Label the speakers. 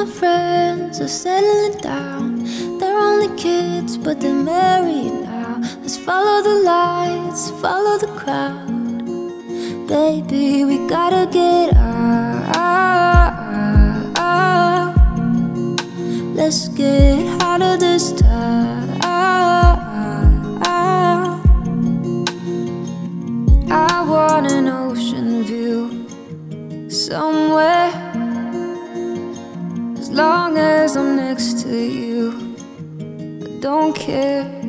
Speaker 1: my friends are settling down. They're only kids, but they're married now. Let's follow the lights, follow the crowd. Baby, we gotta get out. Let's get out of this town. I want an ocean view somewhere. As long as I'm next to you, I don't care.